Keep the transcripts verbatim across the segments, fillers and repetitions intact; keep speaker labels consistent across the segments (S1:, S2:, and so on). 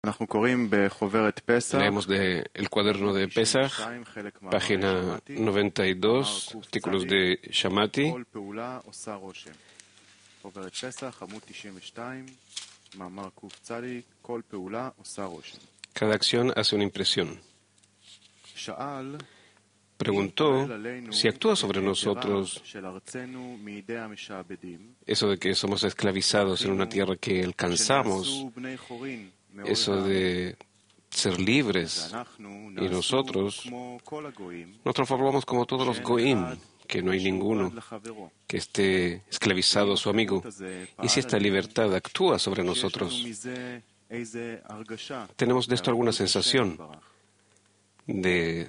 S1: Leemos de el cuaderno de Pesach, página noventa y dos, artículos de Shamati. Cada acción hace una impresión. Preguntó si actúa sobre nosotros eso de que somos esclavizados en una tierra que alcanzamos, eso de ser libres, y nosotros nos transformamos como todos los goim, que no hay ninguno que esté esclavizado a su amigo. Y si esta libertad actúa sobre nosotros, tenemos de esto alguna sensación de...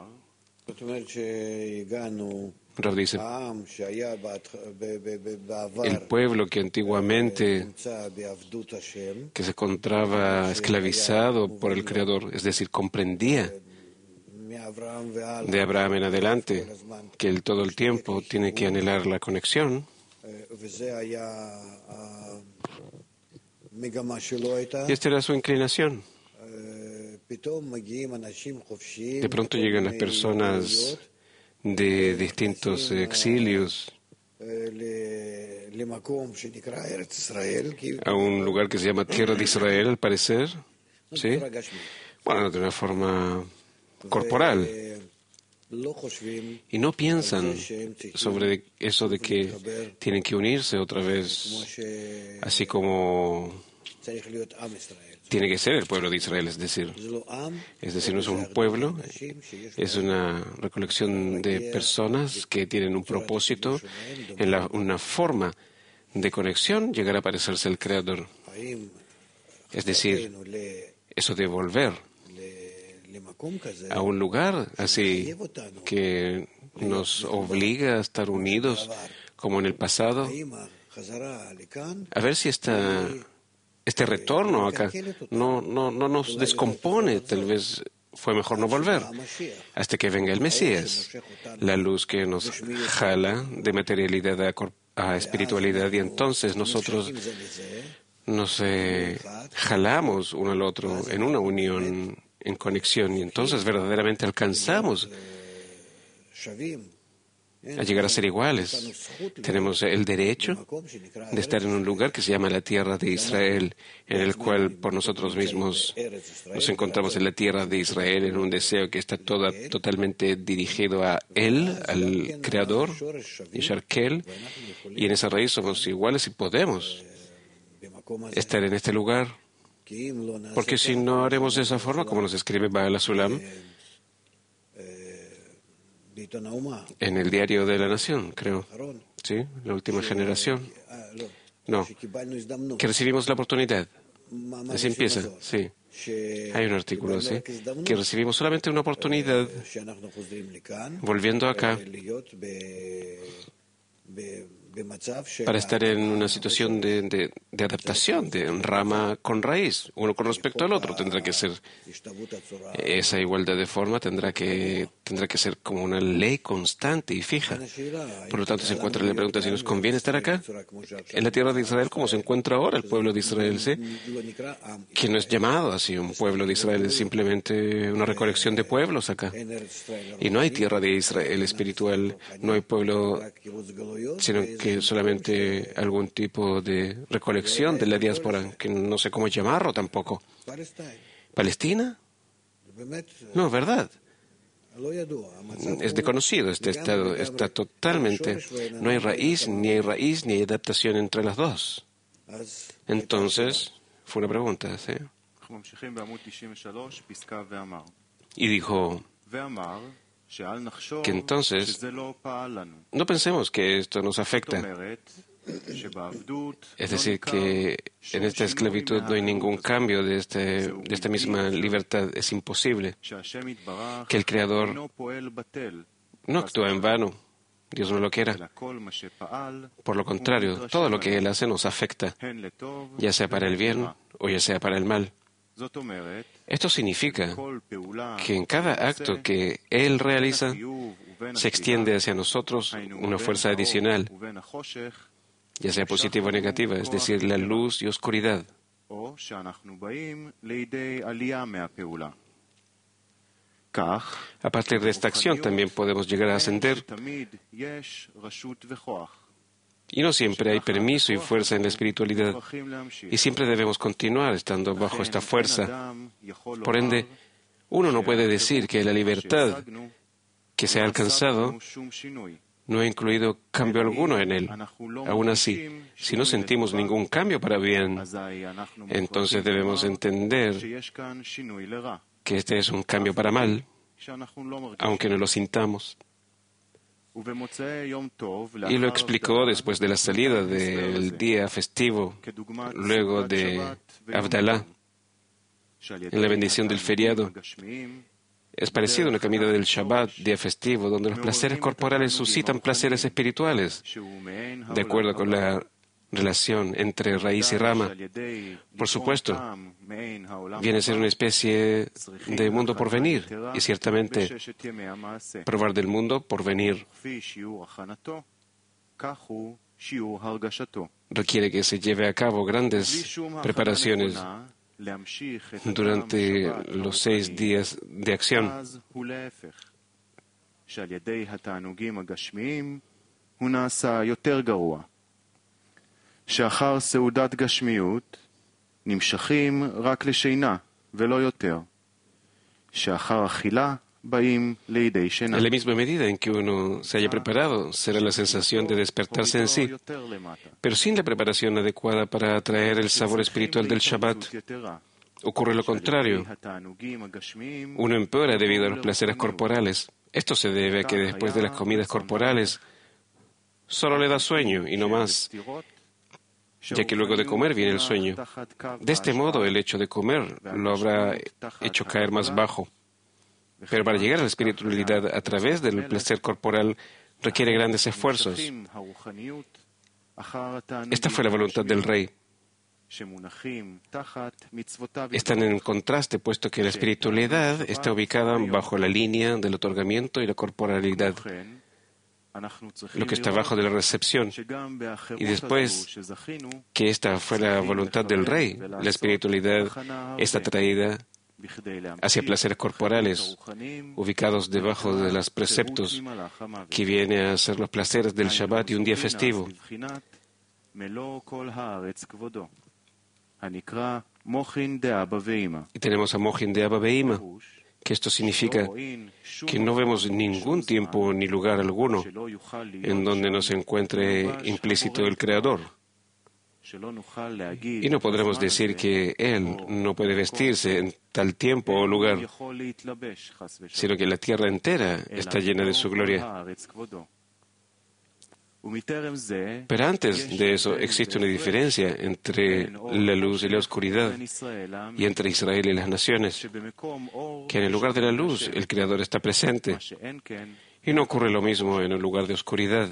S1: Rav dice, el pueblo que antiguamente que se encontraba esclavizado por el Creador, es decir, comprendía de Abraham en adelante que él todo el tiempo tiene que anhelar la conexión, y esta era su inclinación. De pronto llegan las personas de distintos exilios a un lugar que se llama Tierra de Israel, al parecer, ¿sí? Bueno, de una forma corporal. Y no piensan sobre eso de que tienen que unirse otra vez, así como tiene que ser el pueblo de Israel, es decir, es decir, no es un pueblo, es una recolección de personas que tienen un propósito, en la, una forma de conexión, llegar a parecerse al Creador. Es decir, eso de volver a un lugar así que nos obliga a estar unidos como en el pasado, a ver si esta... Este retorno acá no, no, no nos descompone. Tal vez fue mejor no volver hasta que venga el Mesías, la luz que nos jala de materialidad a, a espiritualidad, y entonces nosotros nos eh, jalamos uno al otro en una unión, en conexión, y entonces verdaderamente alcanzamos a llegar a ser iguales. Tenemos el derecho de estar en un lugar que se llama la Tierra de Israel, en el cual por nosotros mismos nos encontramos en la Tierra de Israel, en un deseo que está toda, totalmente dirigido a Él, al Creador, Yisharkel, y en esa raíz somos iguales y podemos estar en este lugar. Porque si no haremos de esa forma, como nos escribe Baal HaSulam, en el diario de la Nación, creo, ¿sí? La última generación. No, que recibimos la oportunidad. Así empieza, sí. Hay un artículo así, que recibimos solamente una oportunidad, volviendo acá, para estar en una situación de, de, de adaptación, de rama con raíz, uno con respecto al otro. Tendrá que ser esa igualdad de forma, tendrá que, tendrá que ser como una ley constante y fija. Por lo tanto, se encuentra la pregunta si nos conviene estar acá, en la tierra de Israel, como se encuentra ahora el pueblo de Israel, ¿sí? Que no es llamado así un pueblo de Israel, es simplemente una recolección de pueblos acá. Y no hay tierra de Israel espiritual, no hay pueblo, sino que solamente algún tipo de recolección de la diáspora, que no sé cómo llamarlo tampoco. ¿Palestina? No, ¿verdad? Es desconocido este estado, está totalmente, no hay raíz, ni hay raíz, ni hay adaptación entre las dos. Entonces, fue una pregunta, ¿sí? Y dijo que entonces no pensemos que esto nos afecta. Es decir, que en esta esclavitud no hay ningún cambio de, este, de esta misma libertad. Es imposible que el Creador no actúa en vano. Dios no lo quiera. Por lo contrario, todo lo que Él hace nos afecta, ya sea para el bien o ya sea para el mal. Esto significa que en cada acto que Él realiza se extiende hacia nosotros una fuerza adicional, ya sea positiva o negativa, es decir, la luz y oscuridad. A partir de esta acción también podemos llegar a ascender, y no siempre hay permiso y fuerza en la espiritualidad, y siempre debemos continuar estando bajo esta fuerza. Por ende, uno no puede decir que la libertad que se ha alcanzado no ha incluido cambio alguno en él. Aún así, si no sentimos ningún cambio para bien, entonces debemos entender que este es un cambio para mal, aunque no lo sintamos. Y lo explicó después de la salida del día festivo, luego de Abdalá, en la bendición del feriado. Es parecido a una comida del Shabbat, día festivo, donde los placeres corporales suscitan placeres espirituales, de acuerdo con la relación entre raíz y rama. Por supuesto, viene a ser una especie de mundo por venir, y ciertamente probar del mundo por venir requiere que se lleve a cabo grandes preparaciones durante los seis días de acción.
S2: שאחר סעודת גשמיות נמשכים רק לשינה ולא יותר. שאחר אכילה באים לידי שינה.
S1: En la misma medida en que uno se haya preparado, será la sensación de despertarse en sí, pero sin la preparación adecuada para atraer el sabor espiritual del Shabbat. Ocurre lo contrario. Uno empeora debido a los placeres corporales. Esto se debe a que después de las comidas corporales solo le da sueño y no más, ya que luego de comer viene el sueño. De este modo, el hecho de comer lo habrá hecho caer más bajo. Pero para llegar a la espiritualidad a través del placer corporal requiere grandes esfuerzos. Esta fue la voluntad del rey. Están en contraste, puesto que la espiritualidad está ubicada bajo la línea del otorgamiento y la corporalidad, lo que está bajo de la recepción. Y después que esta fue la voluntad del rey, la espiritualidad está traída hacia placeres corporales, ubicados debajo de los preceptos, que viene a ser los placeres del Shabbat y un día festivo. Y tenemos a Mochin de Abba Ve'ima, que esto significa que no vemos ningún tiempo ni lugar alguno en donde no se encuentre implícito el Creador. Y no podremos decir que Él no puede vestirse en tal tiempo o lugar, sino que la tierra entera está llena de su gloria. Pero antes de eso existe una diferencia entre la luz y la oscuridad, y entre Israel y las naciones, que en el lugar de la luz el Creador está presente, y no ocurre lo mismo en el lugar de oscuridad.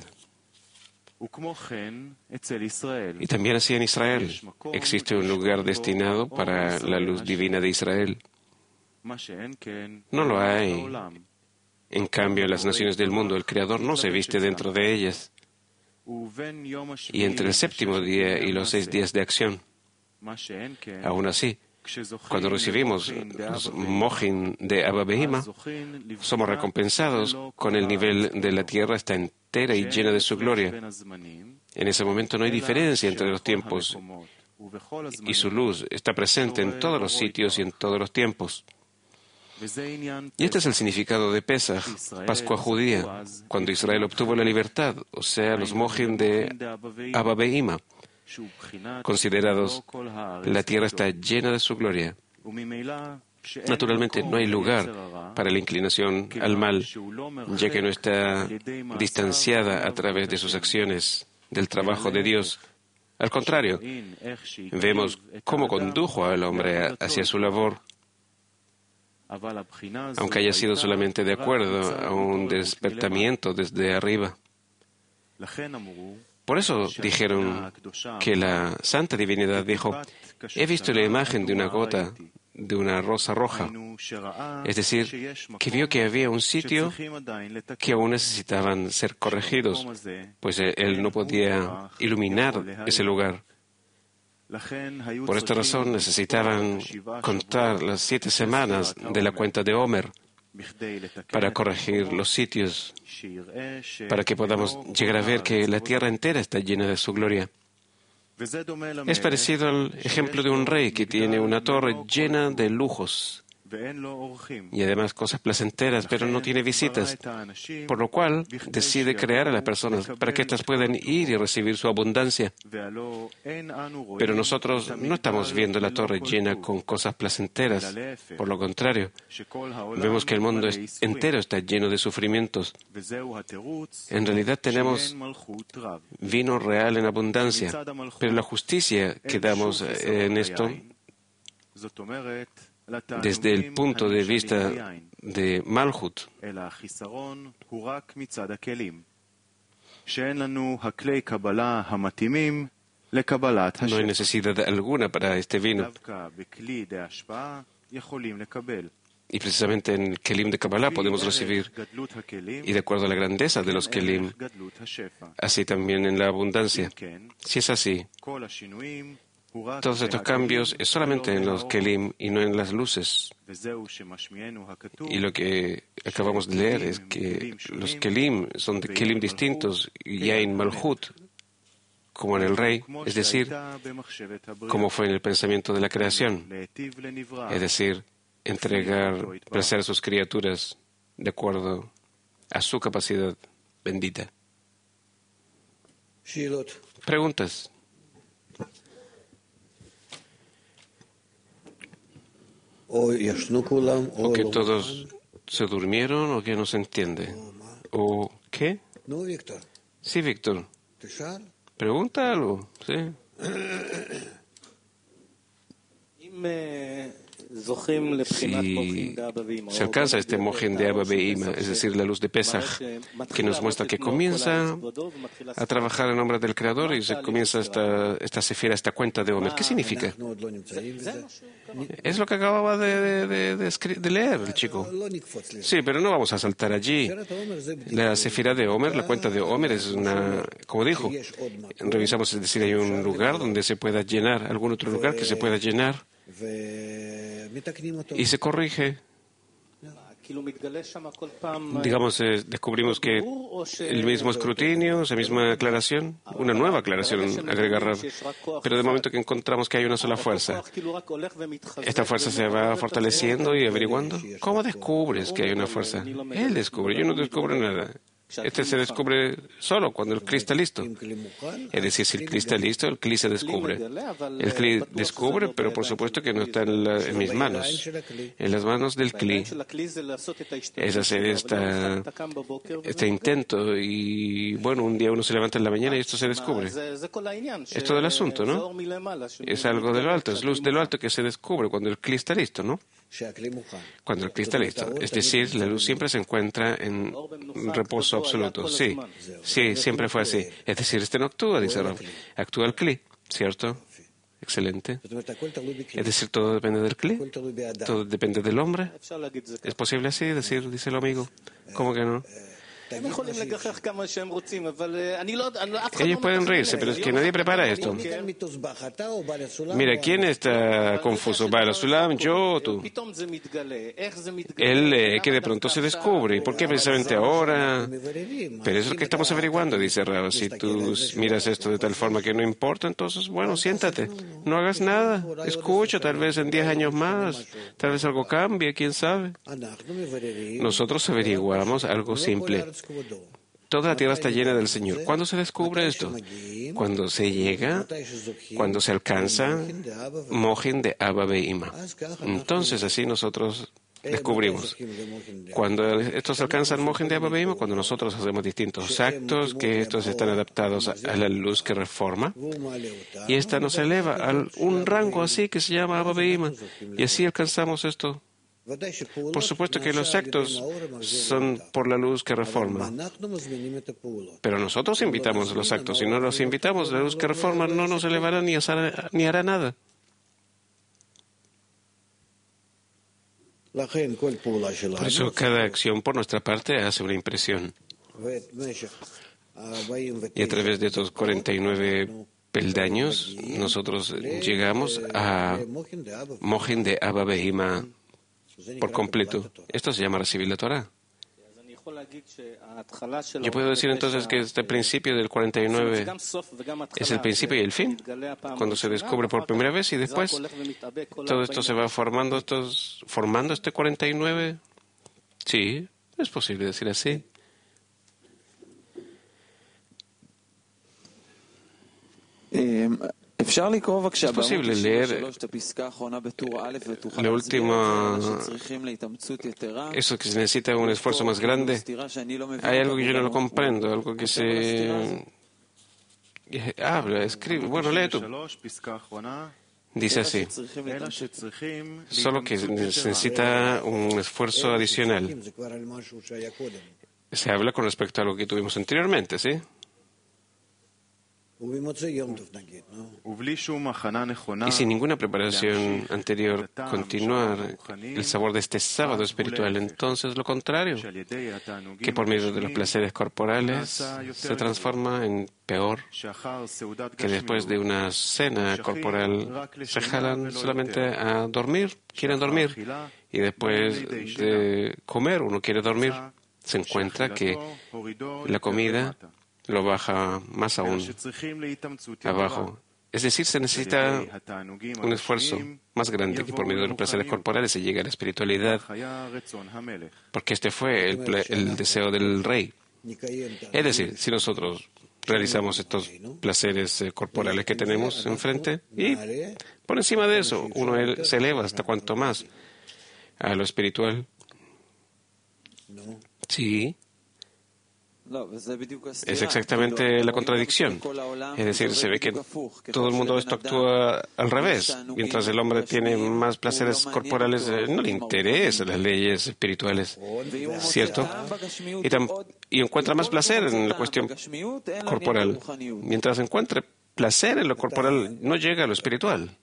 S1: Y también así en Israel existe un lugar destinado para la luz divina de Israel. No lo hay. En cambio, en las naciones del mundo el Creador no se viste dentro de ellas. Y entre el séptimo día y los seis días de acción, aún así, cuando recibimos los Mochin de Abba Ve'ima, somos recompensados con el nivel de la tierra está entera y llena de su gloria. En ese momento no hay diferencia entre los tiempos, y su luz está presente en todos los sitios y en todos los tiempos. Y este es el significado de Pesach, Pascua judía, cuando Israel obtuvo la libertad, o sea, los Mochin de Abba Ve'ima, considerados, la tierra está llena de su gloria. Naturalmente, no hay lugar para la inclinación al mal, ya que no está distanciada a través de sus acciones del trabajo de Dios. Al contrario, vemos cómo condujo al hombre hacia su labor, aunque haya sido solamente de acuerdo a un despertamiento desde arriba. Por eso dijeron que la Santa Divinidad dijo: he visto la imagen de una gota de una rosa roja, es decir, que vio que había un sitio que aún necesitaban ser corregidos, pues él no podía iluminar ese lugar. Por esta razón necesitaban contar las siete semanas de la cuenta de Omer para corregir los sitios, para que podamos llegar a ver que la tierra entera está llena de su gloria. Es parecido al ejemplo de un rey que tiene una torre llena de lujos y además cosas placenteras, pero no tiene visitas, por lo cual decide crear a las personas para que éstas puedan ir y recibir su abundancia. Pero nosotros no estamos viendo la torre llena con cosas placenteras, por lo contrario, vemos que el mundo entero está lleno de sufrimientos. En realidad tenemos vino real en abundancia, pero la justicia que damos en esto, desde el punto de vista de Malhut, no hay necesidad alguna para este vino. Y precisamente en el Kelim de Kabbalah podemos recibir, y de acuerdo a la grandeza de los Kelim, así también en la abundancia. Si es así, todos estos cambios es solamente en los Kelim y no en las luces. Y lo que acabamos de leer es que los Kelim son de Kelim distintos, y hay en Malhut, como en el Rey, es decir, como fue en el pensamiento de la creación, es decir, entregar, placer a sus criaturas de acuerdo a su capacidad bendita. Preguntas. O que todos se durmieron o que no se entiende. ¿O qué? Sí, Víctor. Pregunta algo, sí. Si se alcanza este mojen de Abba Be'ima, es decir, la luz de Pesach, que nos muestra que comienza a trabajar en nombre del Creador y se comienza esta, esta sefira, esta cuenta de Omer. ¿Qué significa? Es lo que acababa de, de, de, de leer el chico. Sí, pero no vamos a saltar allí. La sefira de Omer, la cuenta de Omer, es una, como dijo, revisamos, es decir, hay un lugar donde se pueda llenar, algún otro lugar que se pueda llenar, y se corrige. Digamos, eh, descubrimos que el mismo escrutinio, esa misma aclaración, una nueva aclaración agrega Rav, pero de momento que encontramos que hay una sola fuerza, esta fuerza se va fortaleciendo y averiguando. ¿Cómo descubres que hay una fuerza? Él descubre, yo no descubro nada. Este se descubre solo cuando el Kli está listo. Es decir, si el Kli está listo, el Kli se descubre. El Kli descubre, pero por supuesto que no está en, la, en mis manos. En las manos del Kli es hacer esta, este intento. Y bueno, un día uno se levanta en la mañana y esto se descubre. Es todo el asunto, ¿no? Es algo de lo alto, es luz de lo alto que se descubre cuando el Kli está listo, ¿no? Cuando el Kli está listo. Es decir, la luz siempre se encuentra en reposo absoluto. Sí, sí, siempre fue así. Es decir, este no actúa, dice Rav. Actúa el Kli, ¿cierto? Excelente. Es decir, todo depende del Kli. Todo depende del hombre. ¿Es posible así decir, dice el amigo? ¿Cómo que no? Ellos pueden reírse, pero es que nadie prepara esto. Mira, ¿quién está confuso? ¿Baal Sulam, yo o tú? Él eh, que de pronto se descubre. ¿Y por qué precisamente ahora? Pero es lo que estamos averiguando, dice Rav. Si tú miras esto de tal forma que no importa, entonces, bueno, siéntate. No hagas nada. Escucha, tal vez en diez años más. Tal vez algo cambie, quién sabe. Nosotros averiguamos algo simple. Toda la tierra está llena del Señor. ¿Cuándo se descubre esto? Cuando se llega, cuando se alcanza mojen de Abba Be'ima. Entonces así nosotros descubrimos. Cuando estos alcanzan mojen de Abba Be'ima, cuando nosotros hacemos distintos actos, que estos están adaptados a la luz que reforma, y esta nos eleva a un rango así que se llama Abba Be'ima, y así alcanzamos esto. Por supuesto que los actos son por la luz que reforma, pero nosotros invitamos los actos. Si no los invitamos, la luz que reforma no nos elevará ni hará, ni hará nada. Por eso cada acción por nuestra parte hace una impresión. Y a través de estos cuarenta y nueve peldaños, nosotros llegamos a Mohin de Abba Behima por completo. Esto se llama recibir la Torah. Yo puedo decir entonces que este principio del cuarenta y nueve es el principio y el fin, cuando se descubre por primera vez y después todo esto se va formando, estos, formando este cuarenta y nueve. Sí, es posible decir así. Es posible leer la última, eso que se necesita un esfuerzo más grande. Hay algo que yo no lo comprendo, algo que se habla, escribe. Bueno, lee tú. Dice así, solo que se necesita un esfuerzo adicional. Se habla con respecto a lo que tuvimos anteriormente, ¿sí? Y sin ninguna preparación anterior continuar el sabor de este sábado espiritual, entonces lo contrario, que por medio de los placeres corporales se transforma en peor, que después de una cena corporal se jalan solamente a dormir, quieren dormir, y después de comer uno quiere dormir, se encuentra que la comida lo baja más aún abajo. Es decir, se necesita un esfuerzo más grande que por medio de los placeres corporales se llega a la espiritualidad, porque este fue el, el deseo del rey. Es decir, si nosotros realizamos estos placeres corporales que tenemos enfrente y por encima de eso uno se eleva hasta cuanto más a lo espiritual. Sí. Es exactamente la contradicción. Es decir, se ve que todo el mundo esto actúa al revés. Mientras el hombre tiene más placeres corporales, no le interesan las leyes espirituales, ¿cierto? Y, tam- y encuentra más placer en la cuestión corporal. Mientras encuentre placer en lo corporal, no llega a lo espiritual.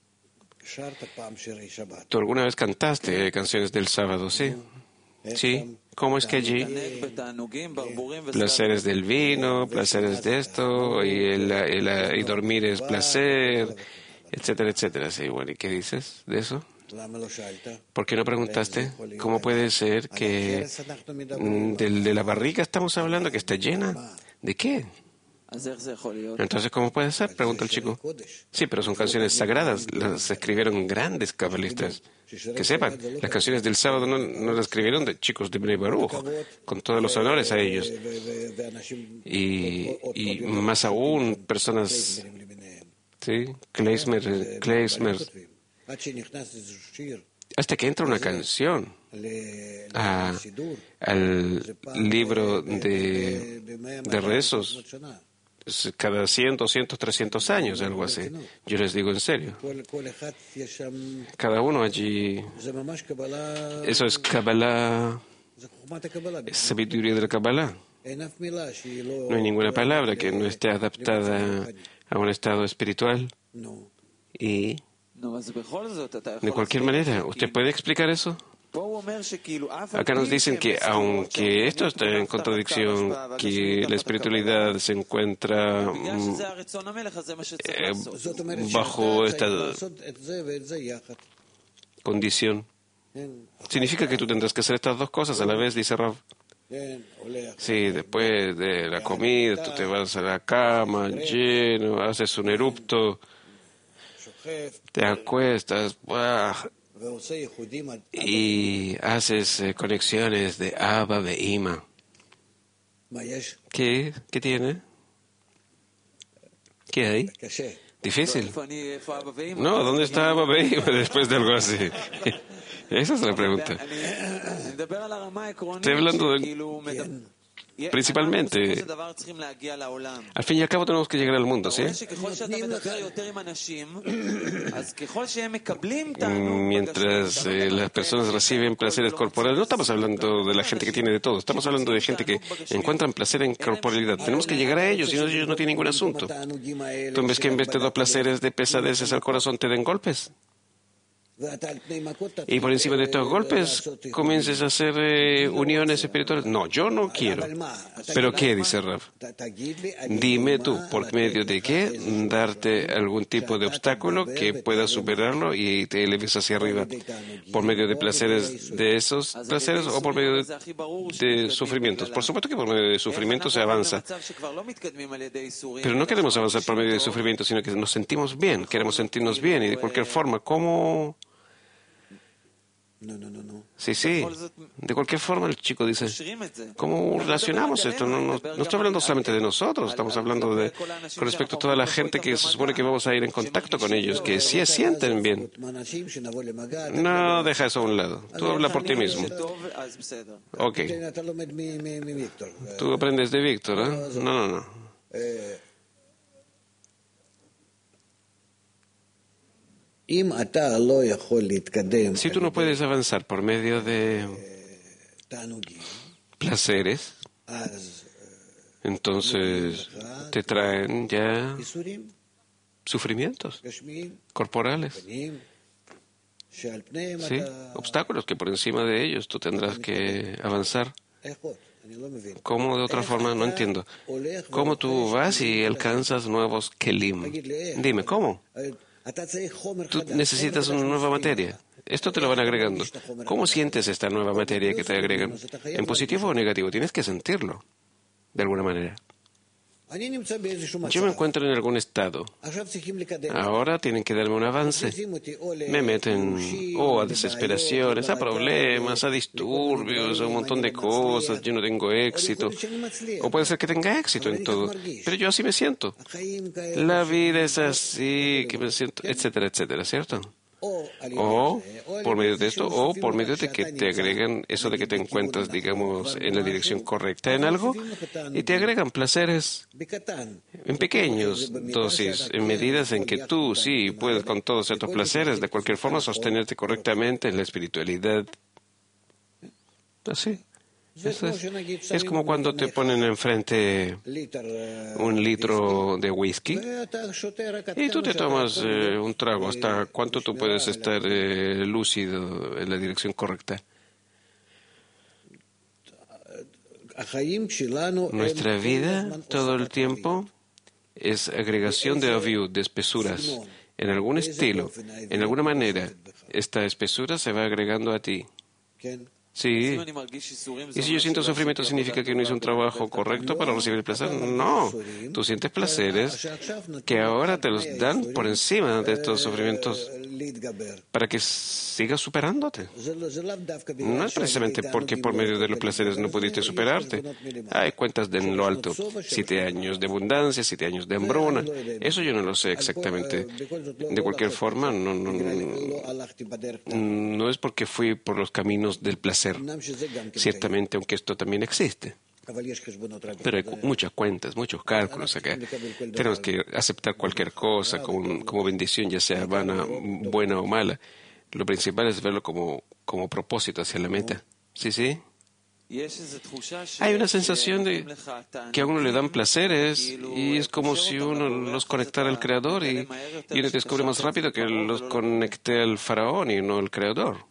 S1: ¿Tú alguna vez cantaste canciones del sábado? Sí. Sí. ¿Cómo es que allí placeres del vino, placeres de esto, y, el, el, y dormir es placer, etcétera, etcétera? Sí, bueno, ¿y qué dices de eso? ¿Por qué no preguntaste cómo puede ser que de, de la barriga estamos hablando, que está llena? ¿De qué? Entonces, ¿cómo puede ser? Pregunta el chico. Sí, pero son canciones sagradas, las escribieron grandes cabalistas. Que sepan, las canciones del sábado no, no las escribieron de chicos de Bnei Baruch, con todos los honores a ellos. Y, y más aún, personas, ¿sí? Kleismer, Kleismer, hasta que entra una canción a, al libro de, de rezos, cada cien, doscientos, trescientos años, algo así. Yo les digo en serio. Cada uno allí, eso es Kabbalah, es sabiduría de la Kabbalah. No hay ninguna palabra que no esté adaptada a un estado espiritual. Y, de cualquier manera, ¿usted puede explicar eso? Acá nos dicen que aunque esto está en contradicción, que la espiritualidad se encuentra mm, eh, bajo esta condición, significa que tú tendrás que hacer estas dos cosas a la vez, dice Rav. Sí, después de la comida tú te vas a la cama lleno, haces un erupto, te acuestas, ¡buah! Y haces eh, conexiones de Abba Behima. ¿Qué? ¿Qué tiene? ¿Qué hay? ¿Difícil? No, ¿dónde está Abba Behima después de algo así? Esa es la pregunta. Estoy hablando de... Principalmente, al fin y al cabo tenemos que llegar al mundo, ¿sí? Mientras eh, las personas reciben placeres corporales, no estamos hablando de la gente que tiene de todo, estamos hablando de gente que encuentran placer en corporalidad. Tenemos que llegar a ellos y ellos no tienen ningún asunto. ¿Tú ves que en vez de dos placeres de pesadeces al corazón te den golpes? y por encima de estos golpes comiences a hacer eh, uniones espirituales. No, yo no quiero. ¿Pero qué? Dice Rav. Dime tú, ¿por medio de qué darte algún tipo de obstáculo que puedas superarlo y te eleves hacia arriba? ¿Por medio de placeres de esos placeres o por medio de, de sufrimientos? Por supuesto que por medio de sufrimientos se avanza. Pero no queremos avanzar por medio de sufrimiento, sino que nos sentimos bien, queremos sentirnos bien y de cualquier forma, ¿cómo?
S3: No, no, no, no.
S1: Sí, sí. De cualquier forma, el chico dice, ¿cómo relacionamos esto? No, no, no estoy hablando solamente de nosotros, estamos hablando de con respecto a toda la gente que se supone que vamos a ir en contacto con ellos, que sí se sienten bien. No, deja eso a un lado. Tú habla por ti mismo. Ok. Tú aprendes de Víctor, ¿eh? No, no, no. Si tú no puedes avanzar por medio de placeres, entonces te traen ya sufrimientos corporales, ¿sí? Obstáculos que por encima de ellos tú tendrás que avanzar. ¿Cómo de otra forma? No entiendo. ¿Cómo tú vas y alcanzas nuevos kelim? Dime, ¿cómo? Tú necesitas una nueva materia. Esto te lo van agregando. ¿Cómo sientes esta nueva materia que te agregan? ¿En positivo o negativo? Tienes que sentirlo, de alguna manera. Yo me encuentro en algún estado. Ahora tienen que darme un avance. Me meten o a desesperaciones, a problemas, a disturbios, a un montón de cosas. Yo no tengo éxito. O puede ser que tenga éxito en todo. Pero yo así me siento. La vida es así, que me siento, etcétera, etcétera, ¿cierto? O por medio de esto, o por medio de que te agregan eso de que te encuentras, digamos, en la dirección correcta en algo, y te agregan placeres en pequeños dosis, en medidas en que tú sí puedes con todos estos placeres, de cualquier forma, sostenerte correctamente en la espiritualidad. Así. Eso es, es como cuando te ponen enfrente un litro de whisky y tú te tomas eh, un trago. ¿Hasta cuánto tú puedes estar eh, lúcido en la dirección correcta? Nuestra vida todo el tiempo es agregación de aviud, de espesuras. En algún estilo, en alguna manera, esta espesura se va agregando a ti. Sí. ¿Y si yo siento sufrimiento significa que no hice un trabajo correcto para recibir el placer? No. Tú sientes placeres que ahora te los dan por encima de estos sufrimientos para que sigas superándote. No es precisamente porque por medio de los placeres no pudiste superarte. Hay cuentas de en lo alto. Siete años de abundancia, siete años de hambruna. Eso yo no lo sé exactamente. De cualquier forma, no, no, no, no es porque fui por los caminos del placer. Ciertamente, aunque esto también existe. Pero hay muchas cuentas, muchos cálculos acá. Tenemos que aceptar cualquier cosa como, como bendición, ya sea vana, buena o mala. Lo principal es verlo como, como propósito hacia la meta. ¿Sí, sí? Hay una sensación de que a uno le dan placeres y es como si uno los conectara al Creador y, y uno descubre más rápido que los conecté al faraón y no al Creador.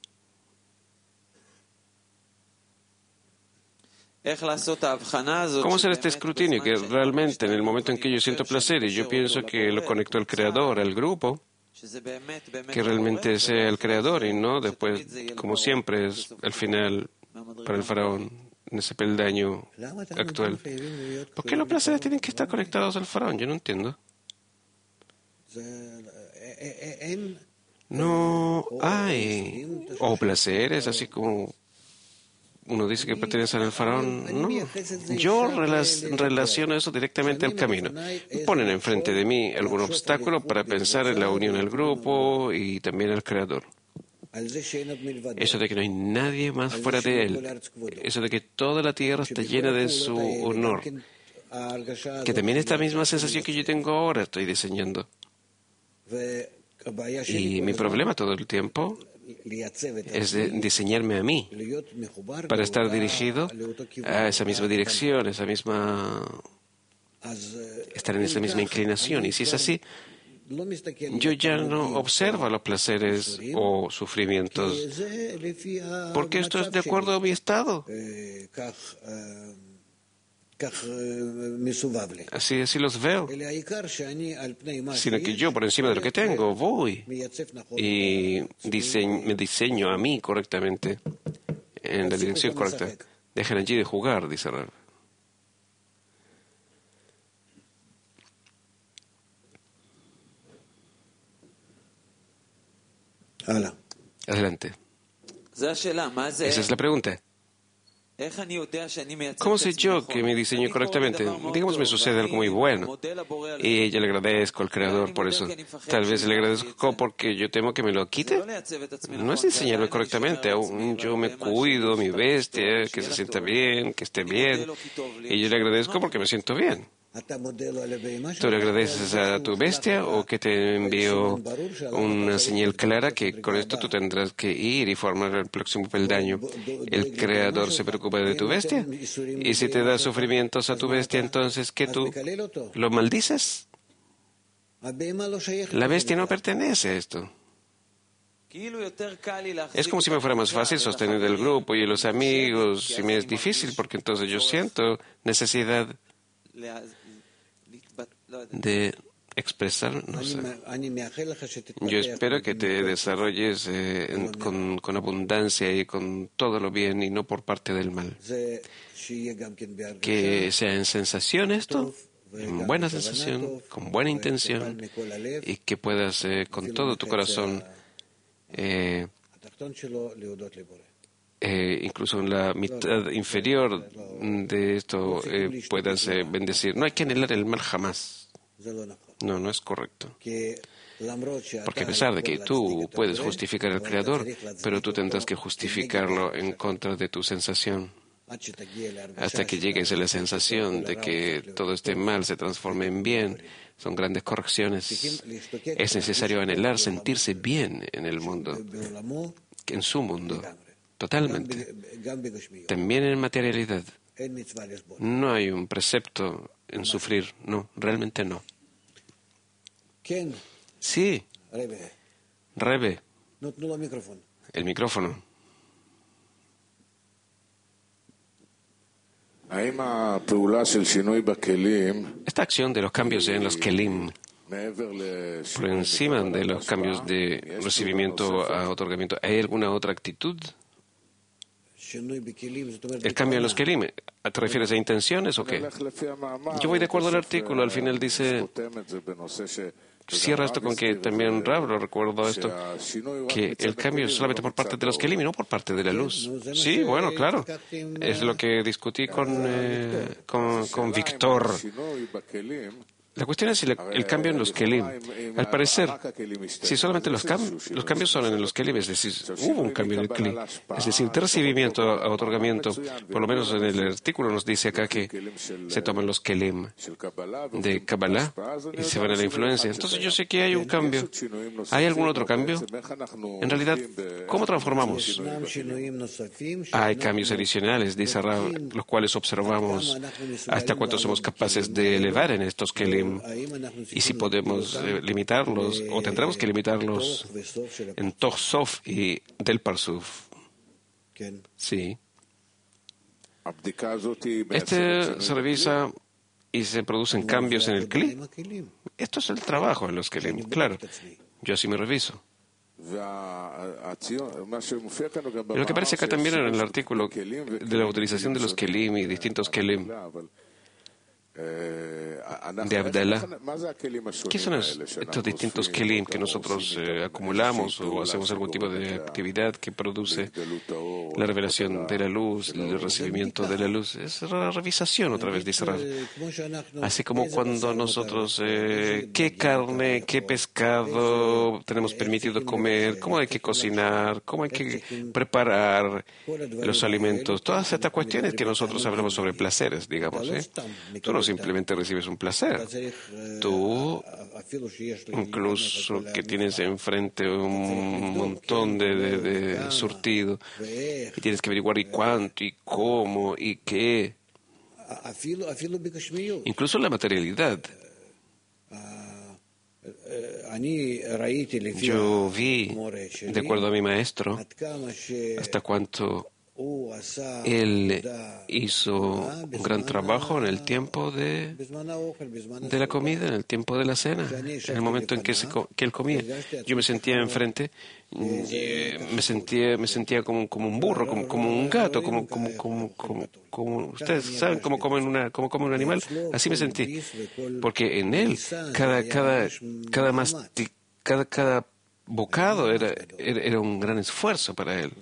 S1: ¿Cómo hacer este escrutinio? Que realmente en el momento en que yo siento placer y yo pienso que lo conecto al Creador, al grupo, que realmente sea el Creador y no después, como siempre, es al final para el faraón, en ese peldaño actual. ¿Por qué los placeres tienen que estar conectados al faraón? Yo no entiendo. No hay o placeres así como uno dice que pertenece al faraón. No, yo relac- relaciono eso directamente al camino. Ponen enfrente de mí algún obstáculo para pensar en la unión al grupo y también al Creador. Eso de que no hay nadie más fuera de Él. Eso de que toda la tierra está llena de su honor. Que también esta misma sensación que yo tengo ahora estoy diseñando. Y mi problema todo el tiempo es de diseñarme a mí para estar dirigido a esa misma dirección, esa misma, estar en esa misma inclinación. Y si es así, yo ya no observo los placeres o sufrimientos, porque esto es de acuerdo a mi estado. Así, así los veo. Sino que yo, por encima de lo que tengo, voy y diseño, me diseño a mí correctamente, en la dirección correcta. Dejen allí de jugar, dice Rab. Adelante. Esa es la pregunta. ¿Cómo sé yo que me diseño correctamente? Digamos, me sucede algo muy bueno y yo le agradezco al Creador por eso. Tal vez le agradezco porque yo temo que me lo quite. No es diseñarme correctamente. Aún yo me cuido, mi bestia, que se sienta bien, que esté bien. Y yo le agradezco porque me siento bien. ¿Tú le agradeces a tu bestia o que te envió una señal clara que con esto tú tendrás que ir y formar el próximo peldaño? ¿El Creador se preocupa de tu bestia? Y si te da sufrimientos a tu bestia, entonces ¿qué tú lo maldices? La bestia no pertenece a esto. Es como si me fuera más fácil sostener el grupo y los amigos, si me es difícil, porque entonces yo siento necesidad de expresar, no sé. Yo espero que te desarrolles eh, en, con, con abundancia y con todo lo bien y no por parte del mal. Que sea en sensación esto, en buena sensación, con buena intención y que puedas eh, con todo tu corazón eh, Eh, incluso en la mitad inferior de esto eh, puedas eh, bendecir. No hay que anhelar el mal jamás. No, no es correcto. Porque a pesar de que tú puedes justificar al Creador, pero tú tendrás que justificarlo en contra de tu sensación. Hasta que llegues a la sensación de que todo este mal se transforme en bien, son grandes correcciones. Es necesario anhelar sentirse bien en el mundo, en su mundo. Totalmente. También en materialidad. No hay un precepto en sufrir. No, realmente no. Sí. Rebe. El micrófono. Esta acción de los cambios en los kelim, por encima de los cambios de recibimiento a otorgamiento, ¿hay alguna otra actitud? El cambio en los kelim, ¿te refieres a intenciones o qué? Yo voy de acuerdo al artículo, al final dice, cierra esto con que también Rab lo recuerdo esto, que el cambio es solamente por parte de los kelim y no por parte de la luz. Sí, bueno, claro. Es lo que discutí con, eh, con, con Víctor. La cuestión es si la, el cambio en los kelim. Al parecer, si solamente los, cam, los cambios son en los kelim, es decir, hubo un cambio en el kelim, es decir, de recibimiento a otorgamiento, por lo menos en el artículo nos dice acá que se toman los kelim de Kabbalah y se van a la influencia. Entonces yo sé que hay un cambio. ¿Hay algún otro cambio? En realidad, ¿cómo transformamos? Hay cambios adicionales, dice Rab, los cuales observamos hasta cuánto somos capaces de elevar en estos kelim. Y si podemos eh, limitarlos, o tendremos que limitarlos en Toch Sof y Del Parsuf. Sí. Este se revisa y se producen cambios en el Kli. Esto es el trabajo en los Kelim, claro. Yo así me reviso. Lo que aparece acá también en el artículo de la utilización de los Kelim y distintos Kelim de Abdallah. ¿Qué son estos distintos kelim que nosotros eh, acumulamos o hacemos algún tipo de actividad que produce la revelación de la luz, el recibimiento de la luz? Es la revisación, otra vez dice Rab. Así como cuando nosotros, eh, qué carne, qué pescado tenemos permitido comer, cómo hay que cocinar, cómo hay que preparar los alimentos, todas estas cuestiones que nosotros hablamos sobre placeres, digamos. ¿eh? Tú no simplemente recibes un placer. Tú, incluso que tienes enfrente un montón de, de, de surtido, y tienes que averiguar y cuánto, y cómo, y qué. Incluso la materialidad. Yo vi, de acuerdo a mi maestro, hasta cuánto él hizo un gran trabajo en el tiempo de, de la comida, en el tiempo de la cena, en el momento en que, se, que él comía. Yo me sentía enfrente, me sentía, me sentía como, como un burro, como, como un gato, como, como, como, como, como ustedes saben cómo comen una, cómo come un animal. Así me sentí, porque en él cada, cada, cada, masti, cada, cada bocado era, era, era un gran esfuerzo para él.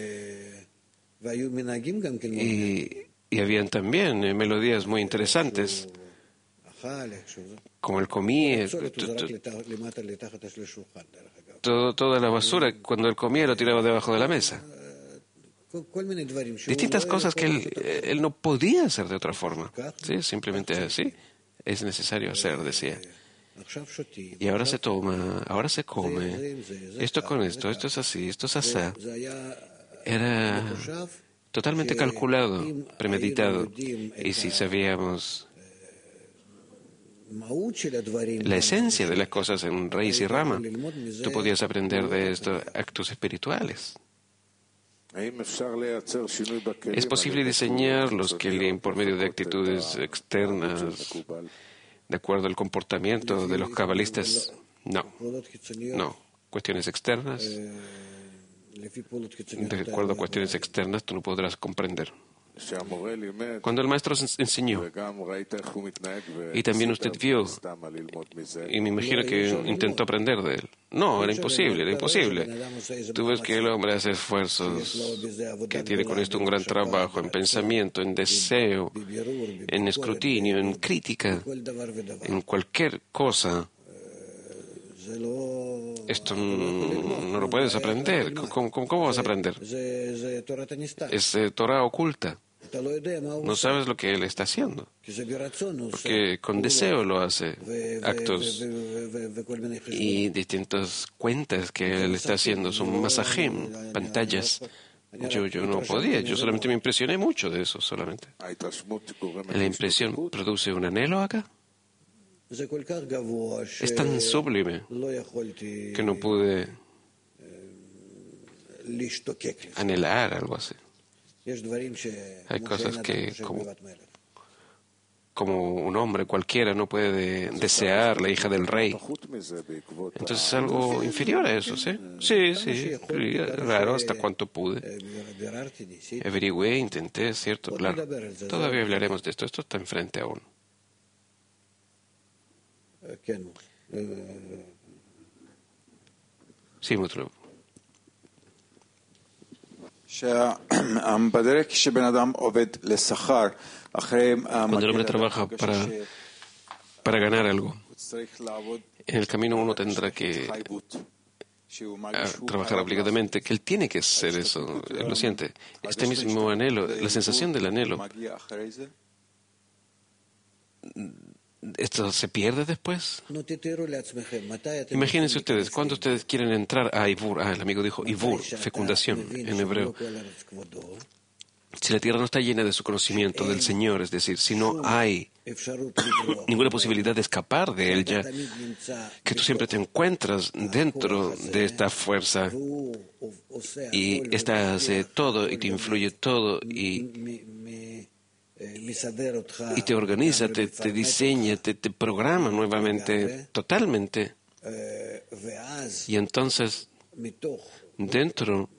S1: Y, y habían también eh, melodías muy interesantes, como él comía, todo, toda la basura, cuando él comía lo tiraba debajo de la mesa. Distintas cosas que él, él no podía hacer de otra forma. ¿Sí? Simplemente así es necesario hacer, decía. Y ahora se toma, ahora se come, esto con esto, esto es así, esto es así. Era totalmente calculado, premeditado. Y si sabíamos la esencia de las cosas en raíz y rama, tú podías aprender de estos actos espirituales. ¿Es posible diseñar los kelim por medio de actitudes externas de acuerdo al comportamiento de los cabalistas? No, no. Cuestiones externas, de acuerdo a cuestiones externas, tú no podrás comprender. Cuando el maestro enseñó, y también usted vio, y me imagino que intentó aprender de él. No, era imposible, era imposible. Tú ves que el hombre hace esfuerzos, que tiene con esto un gran trabajo en pensamiento, en deseo, en escrutinio, en crítica, en cualquier cosa. Esto no, no lo puedes aprender. ¿Cómo, cómo, cómo vas a aprender? Es eh, Torah oculta. No sabes lo que él está haciendo, porque con deseo lo hace, actos y distintas cuentas que él está haciendo, son masajim, pantallas. Yo, yo no podía, yo solamente me impresioné mucho de eso, solamente. La impresión produce un anhelo acá. Es tan sublime que no pude anhelar algo así. Hay cosas que como, como un hombre cualquiera no puede desear la hija del rey. Entonces es algo inferior a eso, ¿sí? Sí, sí, claro, hasta cuánto pude. Averigüé, intenté, ¿cierto? Claro. Todavía hablaremos de esto, esto está enfrente aún. Sí, Mutlu. Cuando el hombre trabaja para, para ganar algo, en el camino uno tendrá que trabajar obligadamente, que él tiene que hacer eso, él lo siente. Este mismo anhelo, la sensación del anhelo, ¿esto se pierde después? Imagínense ustedes, cuando ustedes quieren entrar a Ivur, ah, el amigo dijo Ivur, fecundación en hebreo. Si la tierra no está llena de su conocimiento del Señor, es decir, si no hay ninguna posibilidad de escapar de él ya, que tú siempre te encuentras dentro de esta fuerza y esta hace todo y te influye todo y y te organiza, te, te diseña, te, te programa nuevamente, totalmente. Y entonces, dentro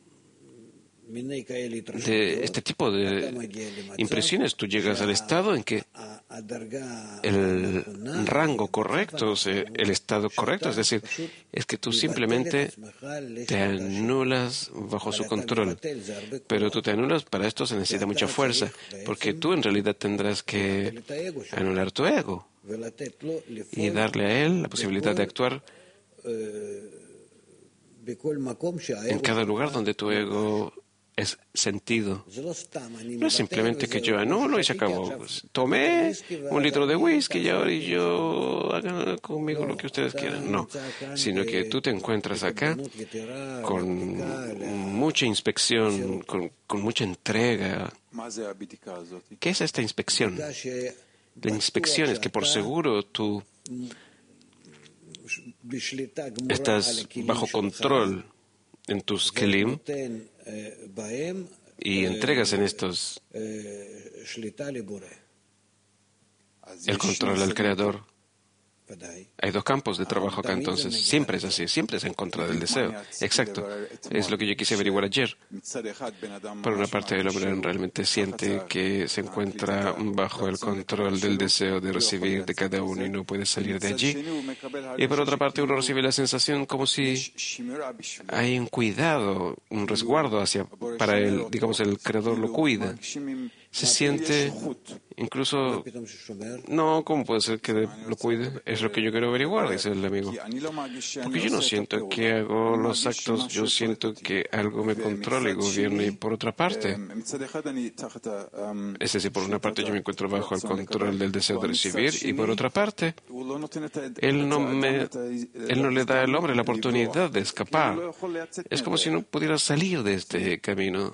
S1: de este tipo de impresiones, tú llegas al estado en que el rango correcto, o sea, el estado correcto, es decir, es que tú simplemente te anulas bajo su control. Pero tú te anulas, para esto se necesita mucha fuerza, porque tú en realidad tendrás que anular tu ego y darle a él la posibilidad de actuar en cada lugar donde tu ego es sentido. No es simplemente que yo anulo y se acabó. Tomé un litro de whisky y ahora y yo hagan conmigo lo que ustedes quieran. No, sino que tú te encuentras acá con mucha inspección, con, con mucha entrega. ¿Qué es esta inspección? La inspección es que por seguro tú estás bajo control en tus kelim y entregas en estos el control al Creador. Hay dos campos de trabajo acá, entonces. Siempre es así, siempre es en contra del deseo. Exacto. Es lo que yo quise averiguar ayer. Por una parte, el hombre realmente siente que se encuentra bajo el control del deseo de recibir de cada uno y no puede salir de allí. Y por otra parte, uno recibe la sensación como si hay un cuidado, un resguardo hacia, para él, digamos, el Creador lo cuida. Se siente incluso, no, ¿cómo puede ser que lo cuide? Es lo que yo quiero averiguar, dice el amigo. Porque yo no siento que hago los actos, yo siento que algo me controla y gobierna. Y por otra parte, es decir, por una parte yo me encuentro bajo el control del deseo de recibir y por otra parte, él no, me, él no le da al hombre la oportunidad de escapar. Es como si no pudiera salir de este camino,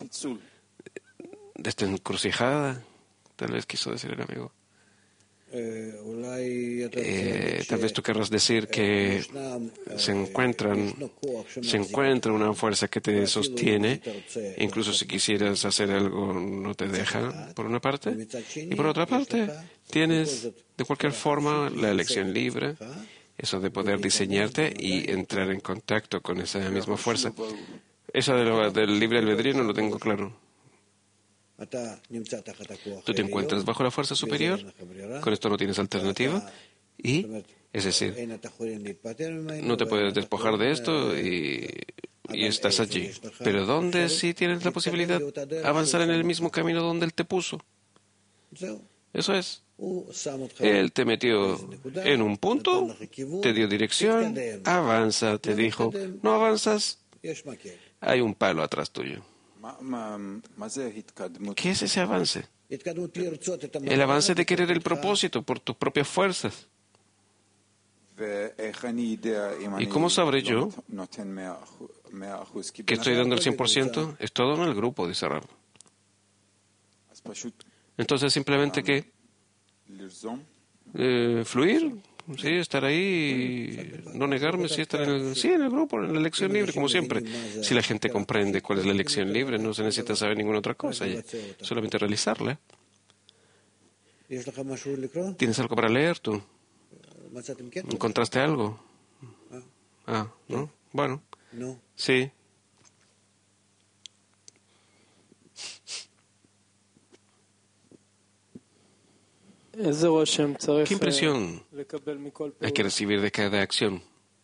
S1: de esta encrucijada, tal vez quiso decir el amigo. Eh, tal vez tú querrás decir que se encuentran, se encuentra una fuerza que te sostiene, incluso si quisieras hacer algo no te deja, por una parte, y por otra parte tienes de cualquier forma la elección libre, eso de poder diseñarte y entrar en contacto con esa misma fuerza. Eso de lo, del libre albedrío no lo tengo claro. Tú te encuentras bajo la fuerza superior, con esto no tienes alternativa, y, es decir, no te puedes despojar de esto y, y estás allí. Pero ¿dónde sí tienes la posibilidad de avanzar en el mismo camino donde Él te puso? Eso es. Él te metió en un punto, te dio dirección, avanza, te dijo, no avanzas, hay un palo atrás tuyo. ¿Qué es ese avance? El avance de querer el propósito por tus propias fuerzas. ¿Y cómo sabré yo que estoy dando el cien por ciento? Es todo en el grupo, dice Rab. Entonces simplemente que eh, fluir, sí, estar ahí, no negarme, sí, estar en el, sí, en el grupo, en la elección libre, como siempre. Si la gente comprende cuál es la elección libre, no se necesita saber ninguna otra cosa, ya, solamente realizarla. ¿Tienes algo para leer tú? ¿Encontraste algo? Ah, ¿no? Bueno, sí. ¿Qué impresión hay que recibir de cada acción?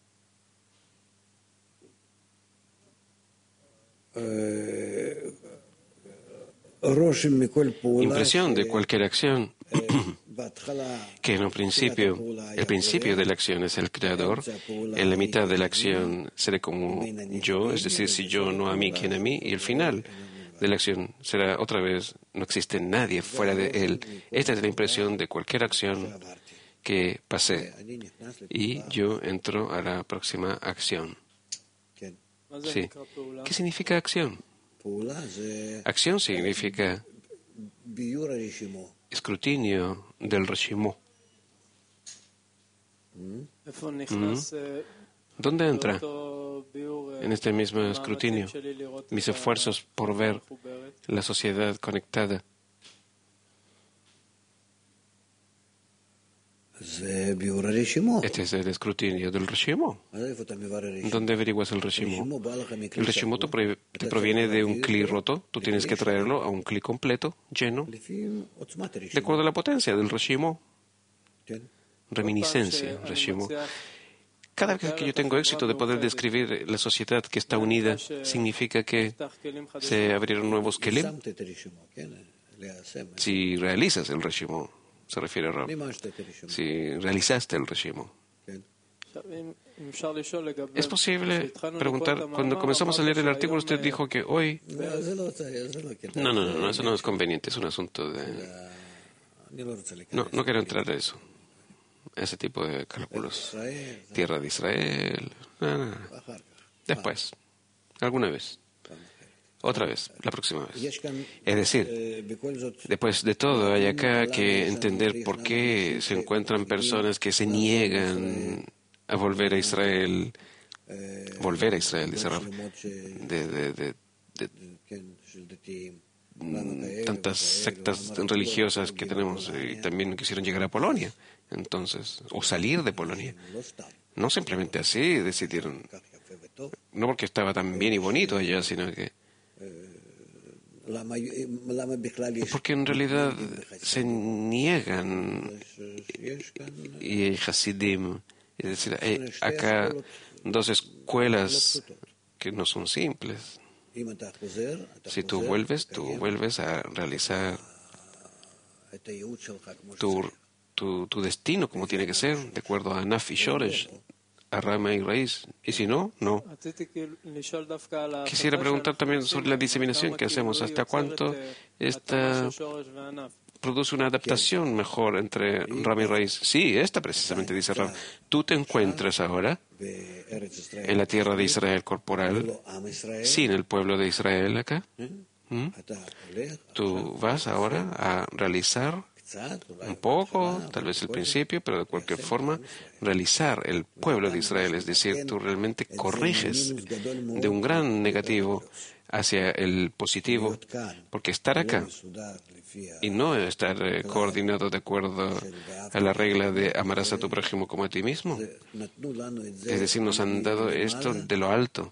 S1: Impresión de cualquier acción que en un principio, el principio de la acción es el Creador, en la mitad de la acción seré como yo, es decir, si yo no a mí, ¿quién a mí? Y el final de la acción será otra vez, no existe nadie fuera de Él. Esta es la impresión de cualquier acción que pasé. Y yo entro a la próxima acción. Sí. ¿Qué significa acción? Acción significa escrutinio del Reshimó. ¿Mm? ¿Dónde entra? En este mismo escrutinio, mis esfuerzos por ver la sociedad conectada. Este es el escrutinio del Reshimó. ¿Dónde averiguas el Reshimó? El Reshimó te proviene de un cli roto. Tú tienes que traerlo a un cli completo, lleno, de acuerdo a la potencia del Reshimó. Reminiscencia, Reshimó. Cada vez que yo tengo éxito de poder describir la sociedad que está unida, significa que se abrieron nuevos kelim. Si realizas el Reshimó, se refiere a Rab. Si realizaste el Reshimó. Es posible preguntar, cuando comenzamos a leer el artículo, usted dijo que hoy... No, no, no, eso no es conveniente, es un asunto de... No, no quiero entrar a eso. Ese tipo de cálculos. Tierra de Israel. No, no, no. Después. Alguna vez. Otra vez. La próxima vez. Es decir, después de todo, hay acá que entender por qué se encuentran personas que se niegan a volver a Israel, volver a Israel, dice Rav, de, de, de, de tantas sectas religiosas que tenemos y también quisieron llegar a Polonia, entonces, o salir de Polonia. No simplemente así decidieron, no porque estaba tan bien y bonito allá, sino que porque en realidad se niegan y hay Hasidim, es decir, hay acá dos escuelas que no son simples. Si tú vuelves, tú vuelves a realizar tu, tu, tu destino como tiene que ser, de acuerdo a Naf y Shoresh, a rama y raíz. Y si no, no. Quisiera preguntar también sobre la diseminación que hacemos. ¿Hasta cuánto esta produce una adaptación mejor entre rama y raíz? Sí, esta precisamente, dice Rav. Tú te encuentras ahora en la tierra de Israel corporal, sin el pueblo de Israel acá. ¿Mm? Tú vas ahora a realizar un poco, tal vez al principio, pero de cualquier forma, realizar el pueblo de Israel. Es decir, tú realmente corriges de un gran negativo hacia el positivo, porque estar acá y no estar eh, coordinado de acuerdo a la regla de amarás a tu prójimo como a ti mismo. Es decir, nos han dado esto de lo alto,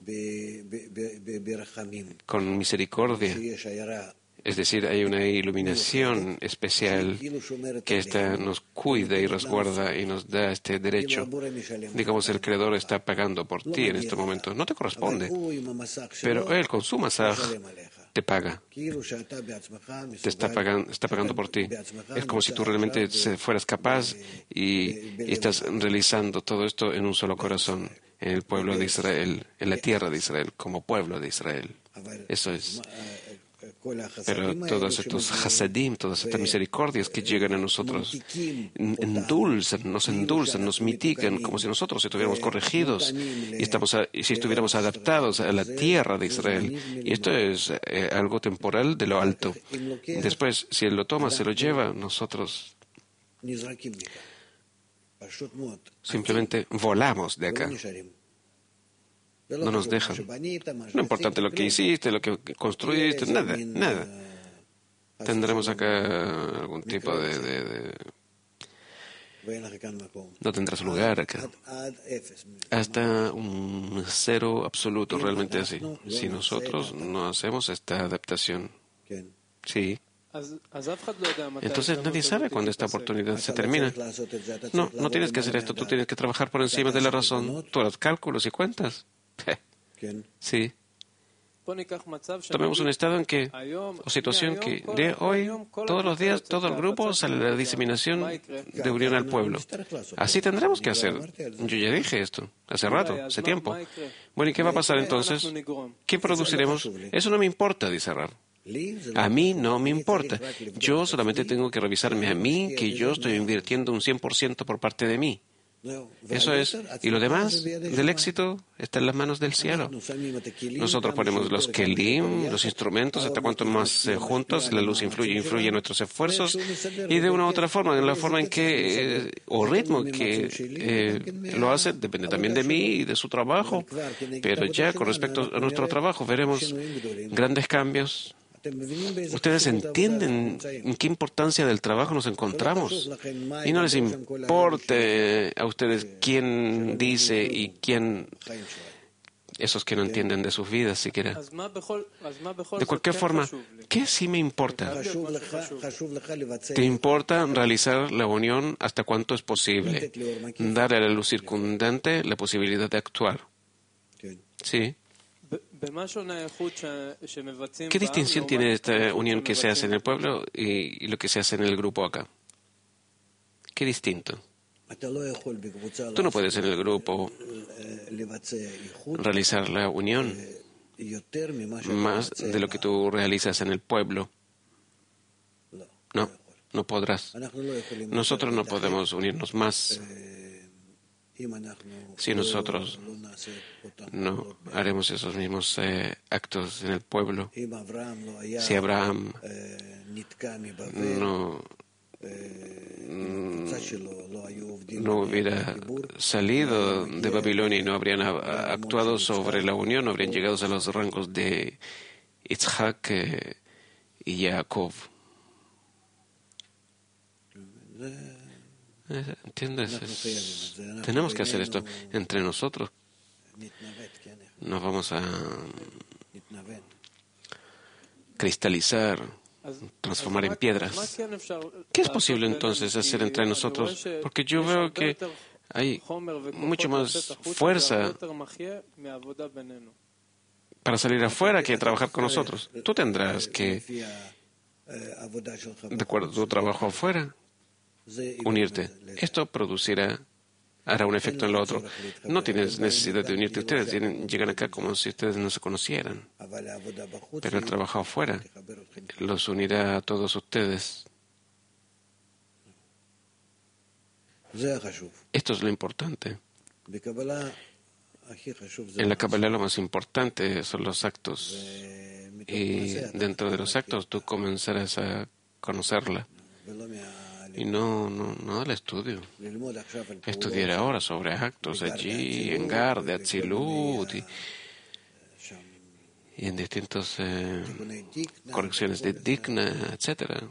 S1: con misericordia. Es decir, hay una iluminación especial que esta nos cuida y resguarda y nos da este derecho. Digamos, el Creador está pagando por ti en este momento. No te corresponde, pero Él con su masaj te paga. Te está pagando, está pagando por ti. Es como si tú realmente fueras capaz y, y estás realizando todo esto en un solo corazón, en el pueblo de Israel, en la tierra de Israel, como pueblo de Israel. Eso es. Pero todos estos hasadim, todas estas misericordias que llegan a nosotros, endulzan, nos endulzan, nos mitigan, como si nosotros estuviéramos corregidos y, estamos a, y si estuviéramos adaptados a la tierra de Israel. Y esto es eh, algo temporal de lo alto. Después, si Él lo toma, se lo lleva, nosotros simplemente volamos de acá. No nos dejan. No importante lo que hiciste, lo que construiste, nada, nada. Tendremos acá algún tipo de... de, de... No tendrás lugar acá. Hasta un cero absoluto, realmente así. Si nosotros no hacemos esta adaptación. Sí. Entonces nadie sabe cuándo esta oportunidad se termina. No, no tienes que hacer esto. Tú tienes que trabajar por encima de la razón. Tú harás cálculos y cuentas. Sí. Tomemos un estado en que, o situación que de hoy, todos los días, todo el grupo sale a la diseminación de unión al pueblo. Así tendremos que hacer. Yo ya dije esto, hace rato, hace tiempo. Bueno, ¿y qué va a pasar entonces? ¿Qué produciremos? Eso no me importa, dice Rav. A mí no me importa. Yo solamente tengo que revisarme a mí, que yo estoy invirtiendo un cien por ciento por parte de mí. Eso es. Y lo demás del éxito está en las manos del cielo. Nosotros ponemos los kelim, los instrumentos, hasta cuanto más eh, juntos, la luz influye, influye en nuestros esfuerzos y de una u otra forma, en la forma en que, eh, o ritmo que eh, lo hace, depende también de mí y de su trabajo. Pero ya con respecto a nuestro trabajo veremos grandes cambios. Ustedes entienden en qué importancia del trabajo nos encontramos y no les importe a ustedes quién dice y quién, esos que no entienden de sus vidas siquiera. De cualquier forma, ¿qué sí me importa? ¿Te importa realizar la unión hasta cuanto es posible? Darle a la luz circundante la posibilidad de actuar. Sí. ¿Qué distinción tiene esta unión que se hace en el pueblo y, y lo que se hace en el grupo acá? ¿Qué distinto? Tú no puedes en el grupo realizar la unión más de lo que tú realizas en el pueblo. No, no podrás. Nosotros no podemos unirnos más si nosotros no haremos esos mismos eh, actos en el pueblo. Si Abraham no, no hubiera salido de Babilonia y no habrían actuado sobre la unión, no habrían llegado a los rangos de Isaac y Jacob. ¿Entiendes? Es, tenemos que hacer esto entre nosotros. Nos vamos a cristalizar, transformar en piedras. ¿Qué es posible entonces hacer entre nosotros? Porque yo veo que hay mucho más fuerza para salir afuera que trabajar con nosotros. Tú tendrás que, de acuerdo a tu trabajo afuera, unirte. Esto producirá, hará un efecto en lo otro. No tienes necesidad de unirte. Ustedes tienen, llegan acá como si ustedes no se conocieran. Pero el trabajo afuera los unirá a todos ustedes. Esto es lo importante. En la Kabbalah lo más importante son los actos. Y dentro de los actos tú comenzarás a conocerla. Y no, no, no el estudio. Estudiar ahora sobre actos allí, en Gar, de Atzilut, y, y en distintas eh, correcciones de Dikna, etcétera.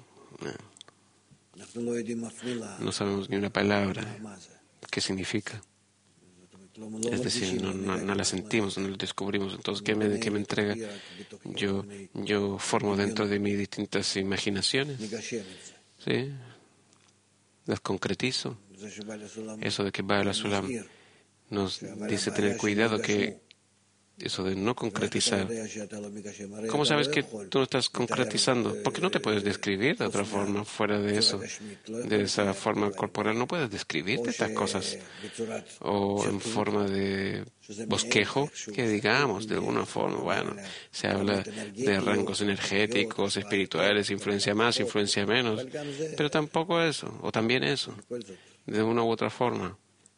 S1: No sabemos ni una palabra. ¿Qué significa? Es decir, no, no, no la sentimos, no la descubrimos. Entonces, ¿qué me, qué me entrega? Yo, yo formo dentro de mí distintas imaginaciones. ¿Sí? Las concretizo. Eso de que Baal Sulam nos dice tener cuidado, que eso de no concretizar. ¿Cómo sabes que tú no estás concretizando? Porque no te puedes describir de otra forma fuera de eso. De esa forma corporal no puedes describir estas cosas. O en forma de bosquejo, que digamos, de alguna forma. Bueno, se habla de rangos energéticos, espirituales, influencia más, influencia menos. Pero tampoco eso, o también eso, de una u otra forma.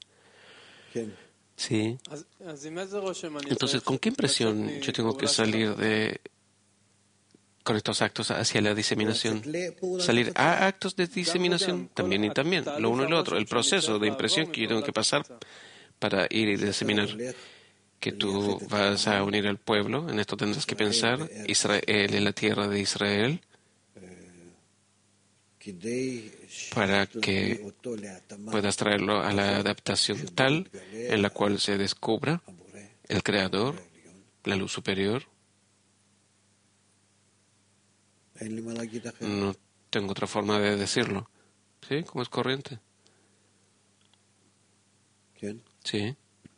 S1: Sí. Entonces, ¿con qué impresión yo tengo que salir de con estos actos hacia la diseminación? ¿Salir a actos de diseminación? También y también, lo uno y lo otro. El proceso de impresión que yo tengo que pasar para ir y diseminar. Que tú vas a unir al pueblo, en esto tendrás que pensar, Israel es la tierra de Israel, para que puedas traerlo a la adaptación tal en la cual se descubra el Creador, la luz superior. No tengo otra forma de decirlo. ¿Sí? ¿Cómo es corriente? Sí.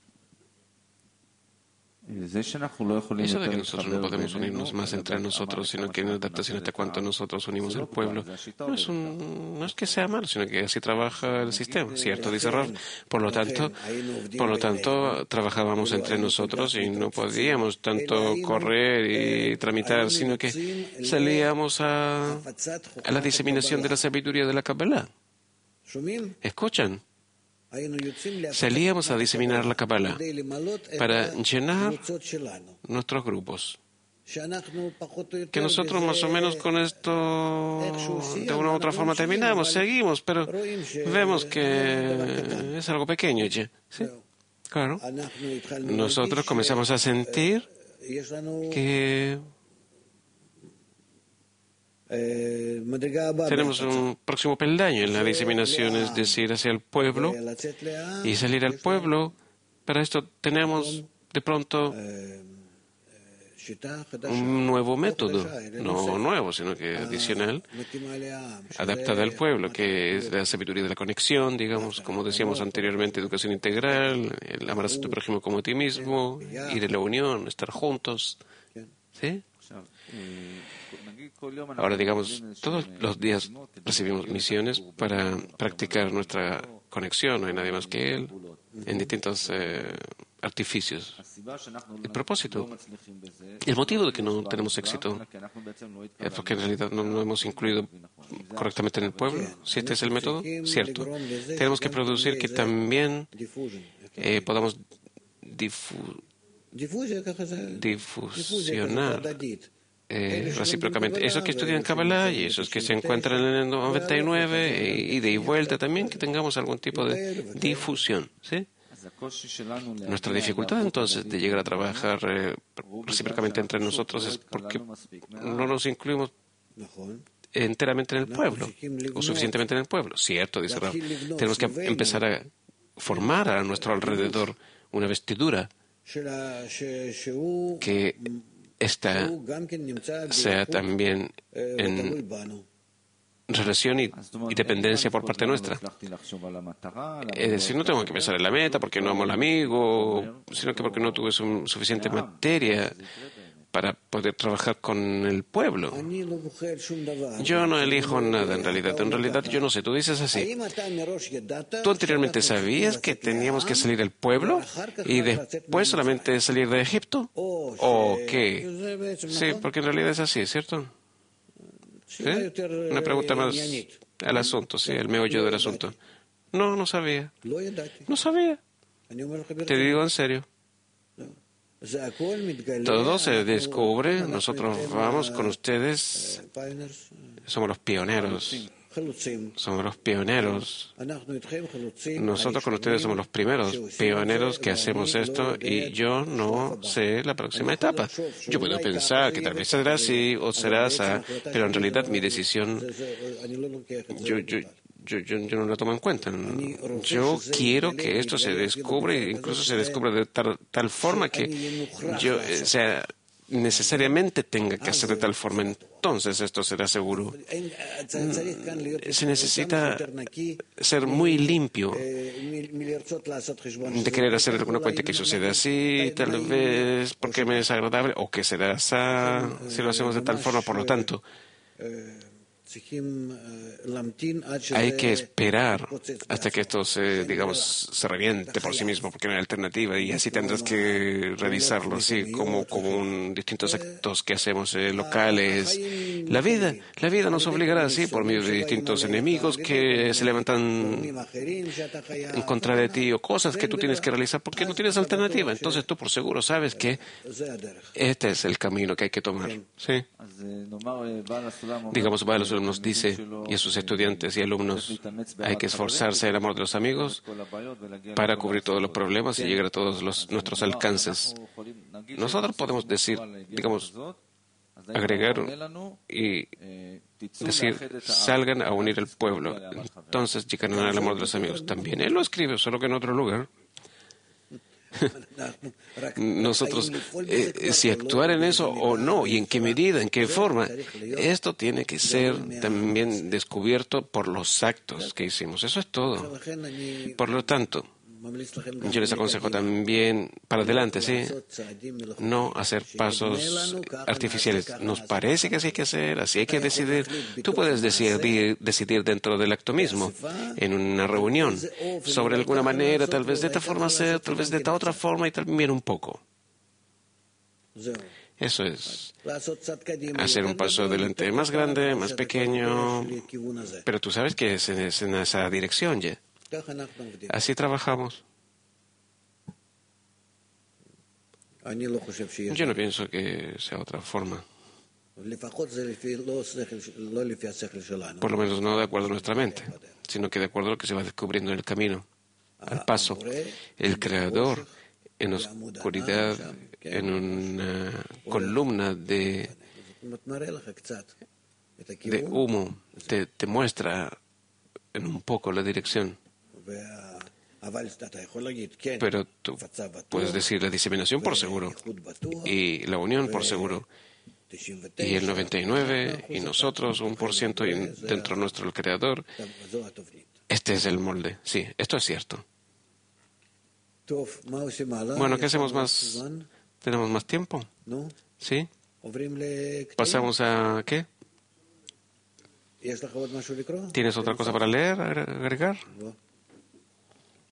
S1: Eso de que nosotros no podemos unirnos más entre nosotros, sino que en adaptación hasta cuanto nosotros unimos el pueblo, no es, un, no es que sea malo, sino que así trabaja el sistema, ¿cierto? Dice Rav. Por lo tanto, por lo tanto, trabajábamos entre nosotros y no podíamos tanto correr y tramitar, sino que salíamos a, a la diseminación de la sabiduría de la Kabbalah. ¿Escuchan? Salíamos a diseminar la Kabbalah para llenar nuestros grupos. Que nosotros más o menos con esto de una u otra forma terminamos, seguimos, pero vemos que es algo pequeño ya. ¿Sí? Claro. Nosotros comenzamos a sentir que tenemos un próximo peldaño en la diseminación, es decir, hacia el pueblo y salir al pueblo. Para esto tenemos de pronto un nuevo método, no nuevo, sino que adicional, adaptada al pueblo, que es la sabiduría de la conexión, digamos, como decíamos anteriormente, educación integral, el amarás a tu prójimo como a ti mismo, ir en la unión, estar juntos. ¿Sí? Ahora, digamos, todos los días recibimos misiones para practicar nuestra conexión, no hay nadie más que Él, en distintos eh, artificios. El propósito, el motivo de que no tenemos éxito es porque en realidad no, no hemos incluido correctamente en el pueblo. Si este es el método, cierto. Tenemos que producir que también eh, podamos difu difusionar eh, recíprocamente. Esos que estudian Kabbalah y esos que se encuentran en el noventa y nueve y de y vuelta también, que tengamos algún tipo de difusión, ¿sí? Nuestra dificultad entonces de llegar a trabajar eh, recíprocamente entre nosotros es porque no nos incluimos enteramente en el pueblo, o suficientemente en el pueblo. Cierto, dice Rav. Tenemos que empezar a formar a nuestro alrededor una vestidura que esta sea también en relación y, y dependencia por parte nuestra. Es decir, no tengo que pensar en la meta porque no amo al amigo, sino que porque no tuve su, suficiente materia para poder trabajar con el pueblo. Yo no elijo nada en realidad. En realidad yo no sé. Tú dices así. ¿Tú anteriormente sabías que teníamos que salir del pueblo y después solamente salir de Egipto? ¿O qué? Sí, porque en realidad es así, ¿cierto? ¿Sí? Una pregunta más al asunto, sí, el meollo del asunto. No, no sabía. No sabía. Te digo en serio. Todo se descubre, nosotros vamos con ustedes, somos los pioneros, somos los pioneros. Nosotros con ustedes somos los primeros pioneros que hacemos esto y yo no sé la próxima etapa. Yo puedo pensar que tal vez será así o será así, pero en realidad mi decisión, yo, yo, Yo, yo, yo no lo tomo en cuenta. Yo quiero que esto se descubra, e incluso se descubra de tal, tal forma que yo, o sea, necesariamente tenga que hacer de tal forma. Entonces esto será seguro. Se necesita ser muy limpio de querer hacer alguna cuenta que suceda así, tal vez porque me es agradable, o que será así, si lo hacemos de tal forma. Por lo tanto, hay que esperar hasta que esto se, digamos, se reviente por sí mismo, porque no hay alternativa, y así tendrás que revisarlo, así como, como un, distintos actos que hacemos eh, locales. La vida, la vida nos obligará así por medio de distintos enemigos que se levantan en contra de ti o cosas que tú tienes que realizar porque no tienes alternativa. Entonces tú por seguro sabes que este es el camino que hay que tomar. ¿Sí? Digamos, Baal Sulam nos dice, y a sus estudiantes y alumnos, hay que esforzarse en el amor de los amigos para cubrir todos los problemas y llegar a todos los, nuestros alcances. Nosotros podemos decir, digamos, agregar y decir, salgan a unir el pueblo. Entonces llegarán al amor de los amigos. También él lo escribe, solo que en otro lugar. Nosotros, eh, si actuar en eso o no, y en qué medida, en qué forma, esto tiene que ser también descubierto por los actos que hicimos. Eso es todo. Por lo tanto, yo les aconsejo también para adelante, ¿sí? No hacer pasos artificiales. Nos parece que así hay que hacer, así hay que decidir. Tú puedes decidir, decidir dentro del acto mismo, en una reunión, sobre alguna manera, tal vez de esta forma hacer, tal vez de esta otra forma y también un poco. Eso es hacer un paso adelante más grande, más pequeño, pero tú sabes que es en esa dirección ya. Así trabajamos. Yo no pienso que sea otra forma. Por lo menos no de acuerdo a nuestra mente, sino que de acuerdo a lo que se va descubriendo en el camino, al paso. El Creador, en oscuridad, en una columna de, de humo, te, te muestra en un poco la dirección. Pero tú puedes decir la diseminación por seguro y la unión por seguro y el noventa y nueve y nosotros un por ciento y dentro nuestro el Creador. Este es el molde. Sí, esto es cierto. Bueno, ¿qué hacemos más? ¿Tenemos más tiempo? ¿Sí? ¿Pasamos a qué? ¿Tienes otra cosa para leer, agregar?